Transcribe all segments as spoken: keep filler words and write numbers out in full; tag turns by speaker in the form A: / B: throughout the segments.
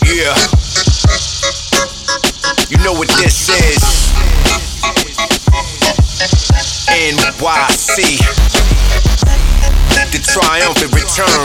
A: Yeah. You know what this is. N Y C. The triumphant return.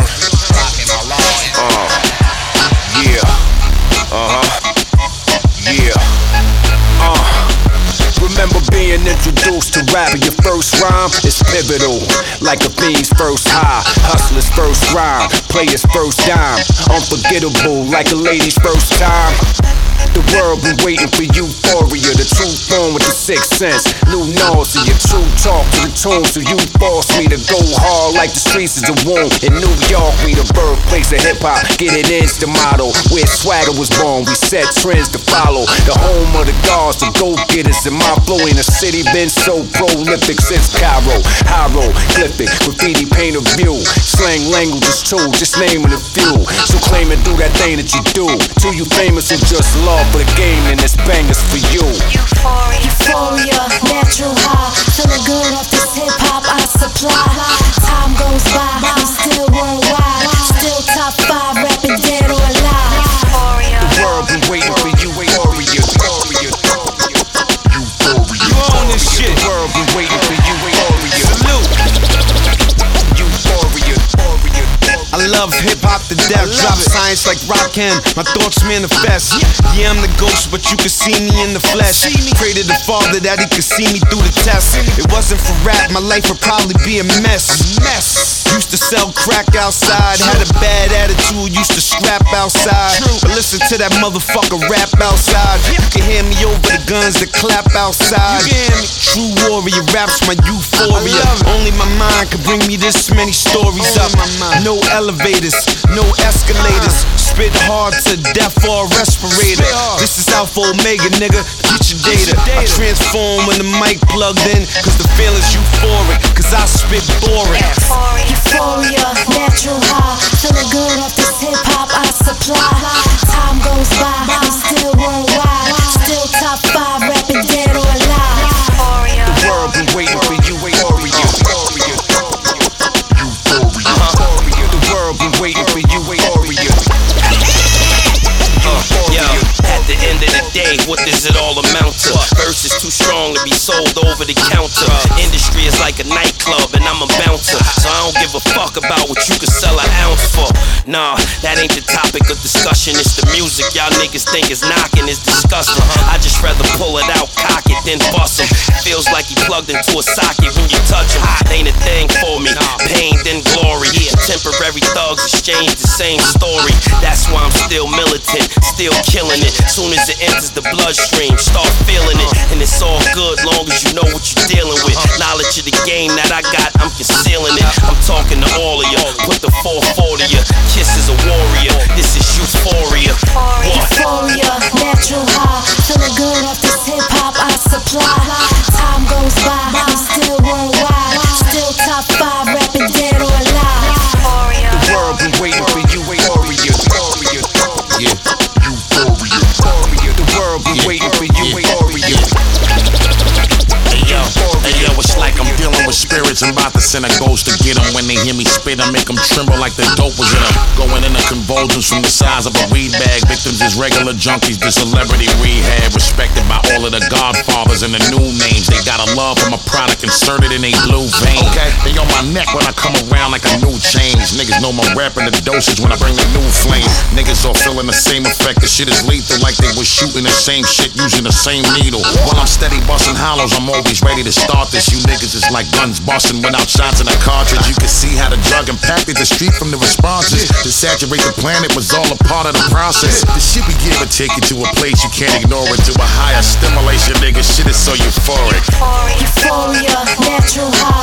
A: Uh, yeah. Uh-huh. Yeah. Uh. Remember being introduced to rapping. Your first rhyme is pivotal, like a fiend's first high, hustler's first rhyme, player's first dime. Unforgettable, like a lady's first time. The world been waiting for euphoria, the true form with the sixth sense. New nausea, true talk to the tune. So you force me to go hard like the streets is a womb. In New York, we the birthplace of hip-hop. Get it in's the motto. Where swagger was born, we set trends to follow. The home of the gods, the go-getters. And my flow in the city been so prolific since Cairo. Hiro, clip it, graffiti paint a view. Slang language is true, just naming a few. So claim and do that thing that you do. Till you famous and just love for the game, and this bangers for you.
B: Euphoria, euphoria, natural high. Feeling good off this hip hop I supply. Time goes by, I'm still worldwide. Still top five, rapping dead or alive. Euphoria.
A: The world been waiting for you, Euphoria. Euphoria. Euphoria. You on this shit. The world been waiting for you, Euphoria. Salute. Euphoria.
C: I love hip-hop to death, drop science like Rakim, my thoughts manifest. Yeah, I'm the ghost, but you can see me in the flesh. Pray to the Father that he could see me through the test. It wasn't for rap, my life would probably be a mess. mess. Used to sell crack outside, had a bad attitude, used to scrap outside. But listen to that motherfucker rap outside. You can hear me over the guns that clap outside. True warrior raps my euphoria. Only my mind could bring me this many stories up. No elevators, no escalators. Spit hard to death or a respirator. This is Alpha Omega, nigga, get your data. I transform when the mic plugged in, cause the feeling's euphoric, cause I spit boring.
B: Euphoria, natural high. Feeling good off this hip hop I supply. Time goes by, I'm still worldwide. Still top five, rapping dead or alive. Euphoria.
A: The world been waiting for you, Euphoria. Euphoria. Euphoria. The world been waiting for you, Euphoria.
D: Uh, yo, at the end of the day, what does it all amount to? Verse is too strong to be sold over the counter. Industry is like a nightclub and I'm a bouncer, so I don't give a fuck about what you can sell an ounce for. Nah, that ain't the topic of discussion. It's the music y'all niggas think is knocking, is disgusting. I just rather pull it out, cock it, then bust him. Feels like he plugged into a socket when you touch him. Ain't a thing for me, pain then glory. Temporary thugs exchange the same story. That's why I'm still militant, still killing it. Soon as it enters the bloodstream, start feeling it. And it's all good long as you know what you're dealing with. Knowledge of the game that I got, I'm concealing it. I'm talking to all of you, put the four forty ya. Kiss is a warrior, this is euphoria.
B: Euphoria, natural high. Feeling good off this hip hop I supply. Time goes by, I'm still worldwide. Still top five, rapping dead or alive. Euphoria.
A: The world been waiting for you, Euphoria. Euphoria. Yeah. Euphoria. Euphoria. The world been waiting for you, Euphoria.
E: Hey yo, hey yo, it's like I'm dealing with spirits. I'm about to send a ghost to get them. When they hear me spit, I make them tremble like the dope was in them. Going into convulsions from the size of a weed bag. Victims is regular junkies, the celebrity rehab. Respected by all of the godfathers and the new names. They got a love for my product inserted in a blue vein. Okay, they on my neck when I come around like a new change. Niggas know my rap and the dosage when I bring the new flame. Niggas all feeling the same effect. The shit is lethal like they was shooting the same shit using the same needle. While I'm steady busting hollows, I'm always ready to start this. You niggas is like guns busting without shots in a cartridge. You can see how the drug impacted the street from the responses. To saturate the planet was all a part of the process. The shit we give will take you to a place you can't ignore it. To a higher stimulation, nigga. Shit is so euphoric.
B: Euphoria, natural high.